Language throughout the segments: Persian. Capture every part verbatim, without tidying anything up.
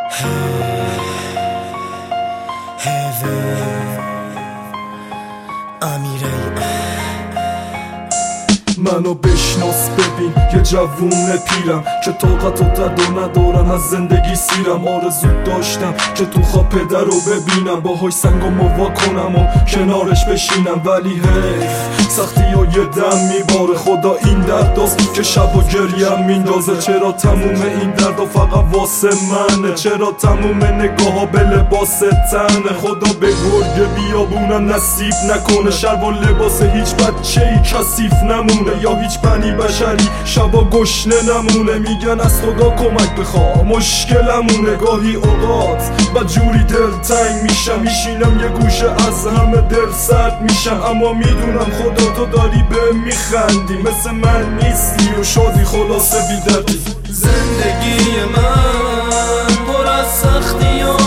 منو بشناس ببین یه جوون پیرم که طاقت و تد و ندارم از زندگی سیرم. آرزو داشتم که تو خواب پدر رو ببینم، باهاش سنگامو وا کنم و کنارش بشینم، ولی حیف سختی ها یه دم میباره. خدا این درد داست که شب و گریم میندازه. چرا تموم این درد فقط واسه منه؟ چرا تموم نگاه ها به لباس تنه؟ خدا به گرگ بیابونم نصیب نکنه، شلوار لباس هیچ بچه ای کثیف نمونه، یا هیچ بنی بشری شبا گشنه نمونه. میگن از خدا کمک بخوا مشکلمونه. گاهی اوقات با جوری دل تنگ میشم، میشینم یه گوشه از همه دل سرد میشم، اما میدونم خدا تو داری به میخندی، مثل من نیستی و شادی خلاصه بیدردی. زندگی من پر از سختی و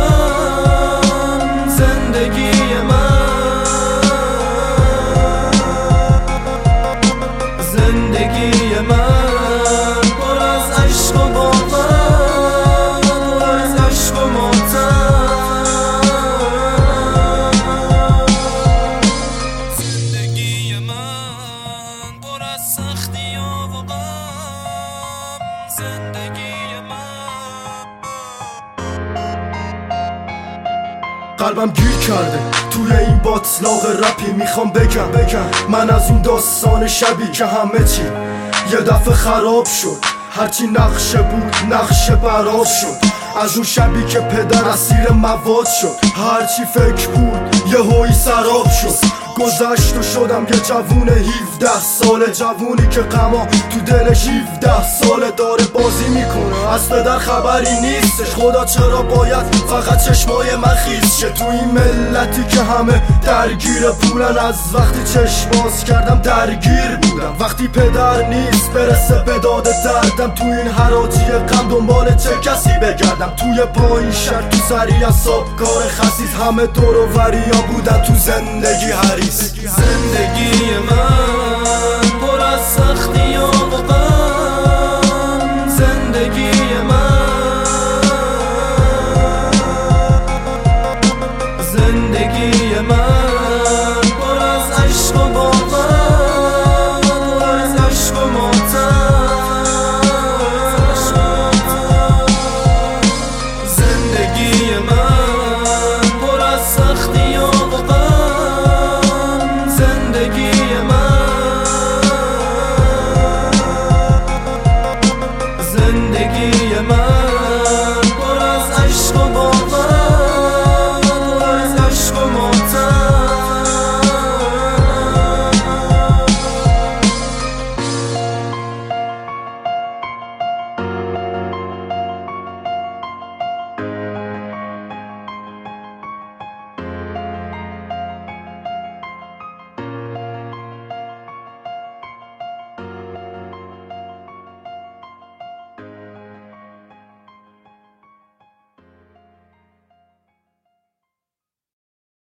غم، زندگی من زندگی من پر از عشق و باور، پر از عشق و ماتم. زندگی من پر از سختی و غم، زندگی من. قلبم گیر کرده توی این باطلاق رپی، میخوام بگم بگم من از اون داستان شبی که همه چی یه دفعه خراب شد، هرچی نقشه بود نقشه براب شد. از اون شبی که پدر اسیر مواد شد، هرچی فکر بود یه هوی سراب شد. گذشت و شدم یه جوون هفده ساله، جوونی که غما تو دلش هفده ساله داره بازی میکنه، از پدر خبری نیستش. خدا چرا باید فقط چشمای من خیز شه تو این ملتی که همه درگیر پولن؟ از وقتی چشم باز کردم درگیر بودم، وقتی پدر نیست برسه به داد دردم. تو این حراجی غم دنبال چه کسی بگردم؟ توی پایین شهر تو سری اصاب کار خسیس، همه دور و وریان بودن تو زندگی حریص. زندگی من